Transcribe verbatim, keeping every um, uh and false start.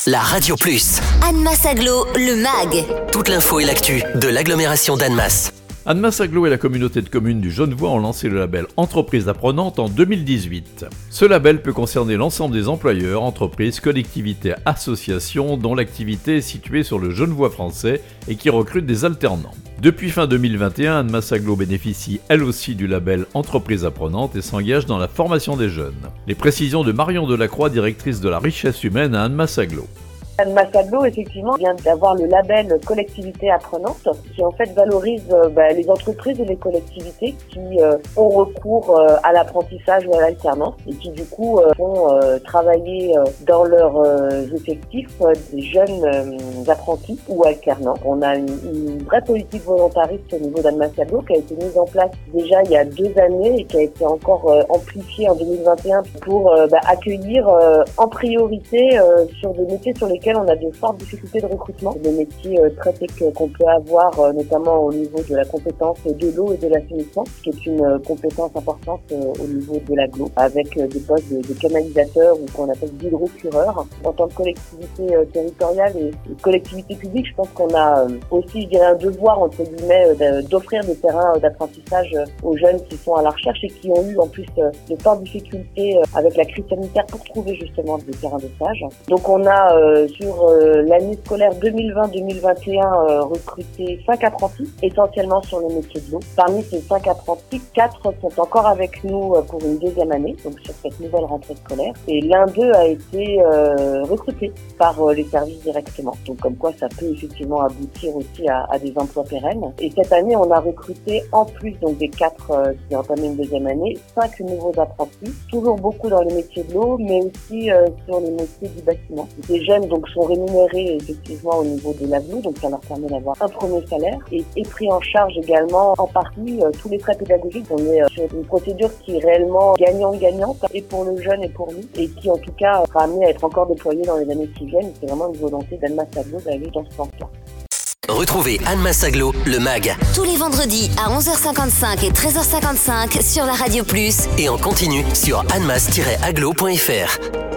la Radio Plus. Annemasse Agglo, le M A G. Toute l'info et l'actu de l'agglomération d'Annemasse. Annemasse Agglo et la communauté de communes du Genevois ont lancé le label Entreprise apprenante en deux mille dix-huit. Ce label peut concerner l'ensemble des employeurs, entreprises, collectivités, associations dont l'activité est située sur le Genevois français et qui recrutent des alternants. Depuis fin deux mille vingt et un, Annemasse Agglo bénéficie elle aussi du label Entreprise apprenante et s'engage dans la formation des jeunes. Les précisions de Marion Delacroix, directrice de la richesse humaine à Annemasse Agglo. Annemasse Agglo, effectivement, vient d'avoir le label collectivité apprenante qui en fait valorise euh, bah, les entreprises et les collectivités qui euh, ont recours euh, à l'apprentissage ou à l'alternance et qui du coup euh, font euh, travailler euh, dans leurs euh, effectifs euh, des jeunes euh, apprentis ou alternants. On a une, une vraie politique volontariste au niveau d'Annemasse Agglo qui a été mise en place déjà il y a deux années et qui a été encore euh, amplifiée en deux mille vingt et un pour euh, bah, accueillir euh, en priorité euh, sur des métiers sur lesquels on a de fortes difficultés de recrutement, des métiers euh, très tech qu'on peut avoir euh, notamment au niveau de la compétence de l'eau et de l'assainissement, qui est une euh, compétence importante euh, au niveau de l'agglo, avec euh, des postes de, de canalisateurs ou qu'on appelle d'hydrocureurs. En tant que collectivité euh, territoriale et, et collectivité publique, je pense qu'on a euh, aussi, je dirais, un devoir entre guillemets euh, d'offrir des terrains euh, d'apprentissage euh, aux jeunes qui sont à la recherche et qui ont eu en plus euh, de fortes difficultés euh, avec la crise sanitaire pour trouver justement des terrains de stage. Donc on a euh, sur euh, l'année scolaire deux mille vingt deux mille vingt et un euh, recruté cinq apprentis, essentiellement sur les métiers de l'eau. Parmi ces cinq apprentis, quatre sont encore avec nous euh, pour une deuxième année, donc sur cette nouvelle rentrée scolaire. Et l'un d'eux a été euh, recruté par euh, les services directement. Donc comme quoi ça peut effectivement aboutir aussi à, à des emplois pérennes. Et cette année, on a recruté en plus donc des quatre euh, qui ont entamé une deuxième année, cinq nouveaux apprentis, toujours beaucoup dans les métiers de l'eau, mais aussi euh, sur les métiers du bâtiment. Des jeunes donc sont rémunérés effectivement au niveau de l'agglo, donc ça leur permet d'avoir un premier salaire et est pris en charge également en partie euh, tous les frais pédagogiques. On est euh, sur une procédure qui est réellement gagnant-gagnante et pour le jeune et pour nous et qui en tout cas sera amenée à être encore déployée dans les années qui viennent. C'est vraiment une volonté d'Annemasse Agglo d'aller dans ce sens-là. Retrouvez Annemasse Agglo, le M A G. Tous les vendredis à onze heures cinquante-cinq et treize heures cinquante-cinq sur la Radio Plus. Et en continu sur annemasse tiret agglo point f r.